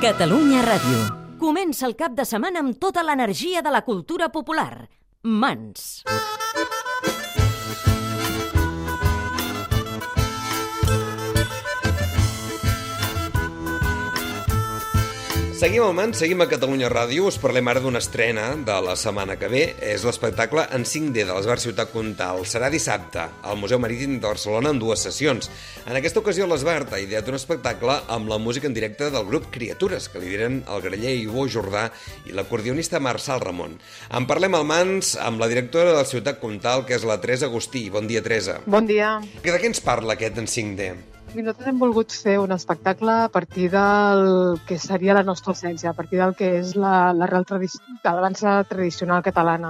Catalunya Ràdio. Comença el cap de setmana amb tota l'energia de la cultura popular. Mans. Seguim al Mans, seguim a Catalunya Ràdio. Us parlem ara d'una estrena de la setmana que ve. És l'espectacle En 5D de l'Esbar Ciutat Comtal. Serà dissabte al Museu Marítim de Barcelona en 2 sessions. En aquesta ocasió l'Esbar ha ideat un espectacle amb la música en directe del grup Criatures, que lideren el graller Ivo Jordà i l'acordionista Marçal Ramon. En parlem al Mans amb la directora del Ciutat Comtal, que és la Teresa Agustí. Bon dia, Teresa. Bon dia. De què ens parla aquest En 5D? Nosaltres hem volgut fer un espectacle a partir del que seria la nostra essència, a partir del que és l'arrel de la dansa tradicional catalana.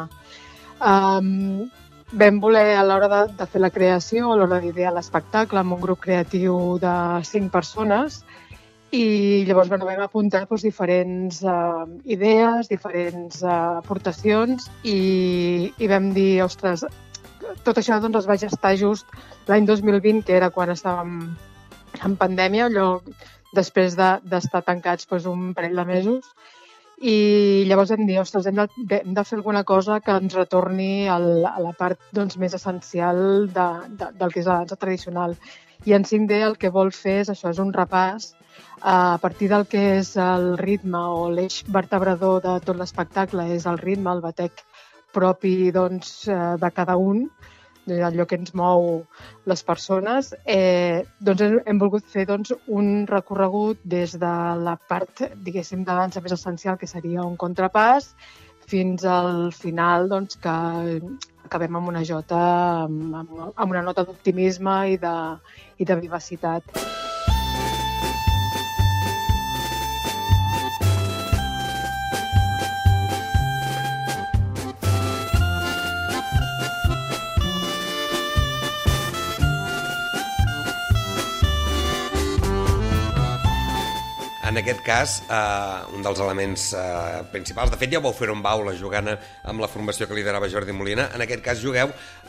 Vam voler, a l'hora de fer la creació, a l'hora d'idear l'espectacle, amb un grup creatiu de 5 persones, i llavors vam apuntar diferents idees, diferents aportacions, i vam dir, ostres, tot això es va gestar just l'any 2020, que era quan estàvem en pandèmia, allò després d'estar tancats un parell de mesos, i llavors vam dir, ostres, hem de fer alguna cosa que ens retorni a la part més essencial del que és la dansa tradicional. I En 5D el que vol fer és això, és un repàs a partir del que és el ritme o l'eix vertebrador de tot l'espectacle, és el ritme, el batec propi de cada un, allò que ens mou les persones. Hem volgut fer un recorregut des de la part, diguéssim, de dansa més essencial, que seria un contrapàs, fins al final, que acabem amb una jota, amb una nota d'optimisme i de vivacitat. En aquest cas, un dels elements principals, de fet ja ho vau fer en baula jugant amb la formació que liderava Jordi Molina, en aquest cas jugueu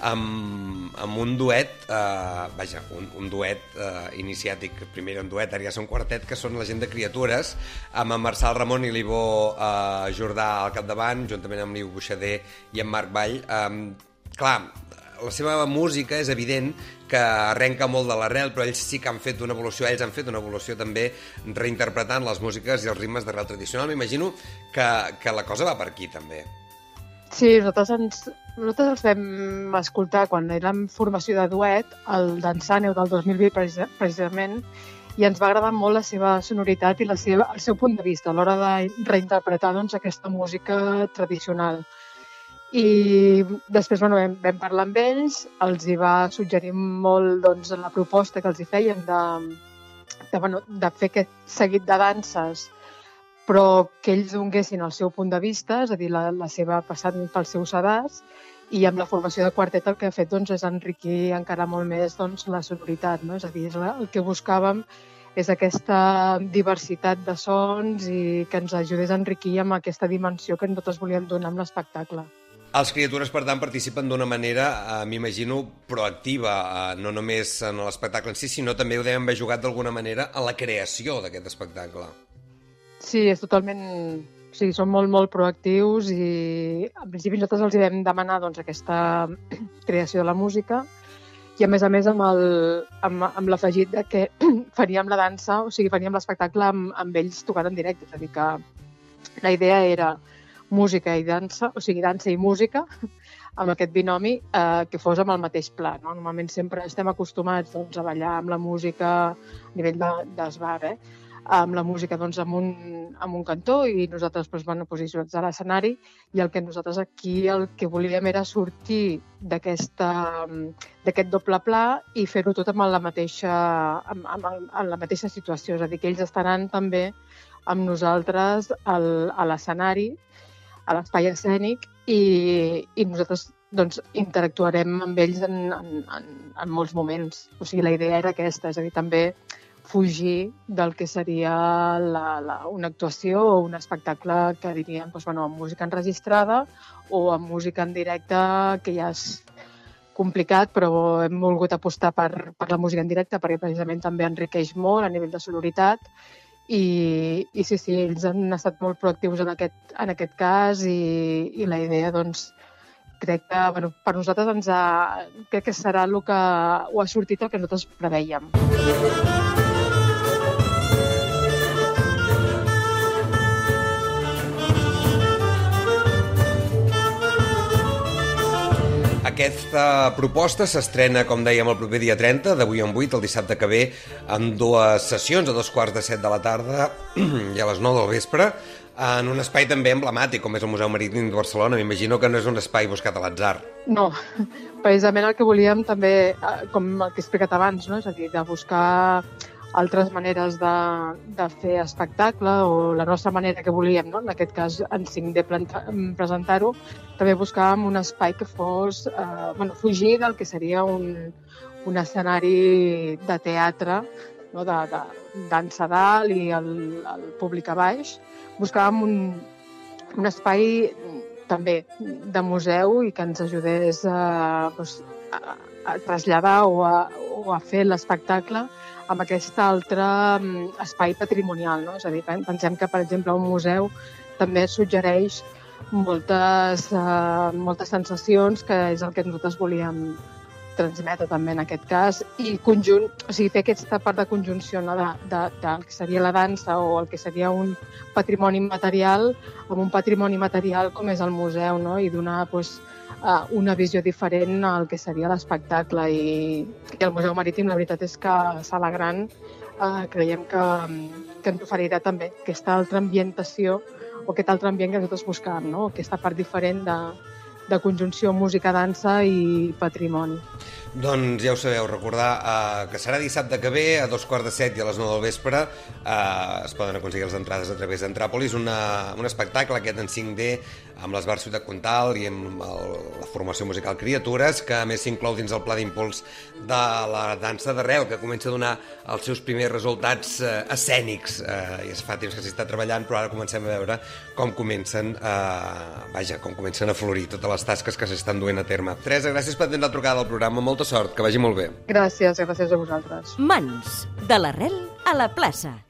amb un duet, un duet iniciàtic, primer un duet, ara ja són quartet, que són la gent de Criatures, amb en Marçal Ramon i l'Ivo Jordà al capdavant, juntament amb l'Iu Buixader i en Marc Vall. Clar, la seva música és evident que arrenca molt de l'arrel, però ells sí que han fet una evolució, ells han fet una evolució també reinterpretant les músiques i els ritmes d'arrel tradicional. M'imagino que la cosa va per aquí també. Sí, nosaltres els vam escoltar quan érem formació de duet, el d'Ensàneu del 2020 precisament, i ens va agradar molt la seva sonoritat i el seu punt de vista a l'hora de reinterpretar aquesta música tradicional. I després vam parlar amb ells, els hi va suggerir molt la proposta que els hi fèiem de fer aquest seguit de danses, però que ells donguessin el seu punt de vista, és a dir, la seva passant pel seu sedàs, i amb la formació de quartet el que ha fet és enriquir encara molt més la sonoritat, no? És a dir, el que buscàvem és aquesta diversitat de sons i que ens ajudés a enriquir amb aquesta dimensió que nosaltres volíem donar amb l'espectacle. Els Criatures, per tant, participen d'una manera, m'imagino, proactiva, no només en l'espectacle en si, sinó també ho deuen haver jugat d'alguna manera a la creació d'aquest espectacle. Sí, és totalment... Sí, són molt, molt proactius i en principi nosaltres els vam demanar aquesta creació de la música i a més amb l'afegit que faríem la dansa, o sigui, faríem l'espectacle amb ells tocant en directe. És a dir, que la idea era música i dansa, o sigui, dansa i música, amb aquest binomi que fos amb el mateix pla. No? Normalment sempre estem acostumats a ballar amb la música a nivell d'esbar, amb la música amb un cantó i nosaltres posicionats a l'escenari, i el que nosaltres aquí el que volíem era sortir d'aquest doble pla i fer-ho tot amb la mateixa situació. És a dir, que ells estaran també amb nosaltres a l'escenari, a l'espai escènic, i nosaltres interactuarem amb ells en molts moments. O sigui, la idea era aquesta, és a dir, també fugir del que seria una actuació o un espectacle que diríem amb música enregistrada o amb música en directe, que ja és complicat, però hem volgut apostar per la música en directe perquè precisament també enriqueix molt a nivell de sonoritat i sí, ells han estat molt proactius en aquest cas i la idea, doncs, crec que per nosaltres crec que serà el que ho ha sortit el que nosaltres prevèiem. Aquesta proposta s'estrena, com dèiem, el proper dia 30, d'avui en 8, el dissabte que ve, amb 2 sessions, a 2:45 de la tarda i a les 9 del vespre, en un espai també emblemàtic, com és el Museu Marítim de Barcelona. M'imagino que no és un espai buscat a l'atzar. No, precisament el que volíem també, com el que he explicat abans, no? És a dir, de buscar altres maneres de fer espectacle, o la nostra manera que volíem, no? En aquest cas en 5D presentar-ho, també buscàvem un espai que fos fugir del que seria un escenari de teatre, no? De dansa a dalt i el públic a baix. Buscàvem un espai també de museu i que ens ajudés a traslladar o a fer l'espectacle amb aquest altre espai patrimonial, no? És a dir, pensem que, per exemple, un museu també suggereix moltes sensacions, que és el que nosaltres volíem transmetre també en aquest cas, i fer aquesta part de conjunció, no? del que seria la dansa o el que seria un patrimoni material amb un patrimoni material com és el museu, no? I donar una visió diferent al que seria l'espectacle. I el Museu Marítim, la veritat és que a Sala Gran creiem que ens oferirà també aquesta altra ambientació o aquest altre ambient que nosaltres buscàvem, no? Aquesta part diferent de conjunció música-dansa i patrimoni. Doncs ja ho sabeu, recordar que serà dissabte que ve a 2:45 i a les 9 del vespre. Es poden aconseguir les entrades a través d'Entràpolis, un espectacle aquest en 5D amb l'Esbar Ciutat Comtal i amb la formació musical Criatures, que a més s'inclou dins el pla d'impuls de la dansa d'arrel, que comença a donar els seus primers resultats escènics. I es fa temps que s'hi està treballant, però ara comencem a veure com comencen a florir totes les tasques que s'estan duent a terme. Teresa, gràcies per atendre la trucada al programa. Molta sort, que vagi molt bé. Gràcies a vosaltres. Mans, de l'arrel a la plaça.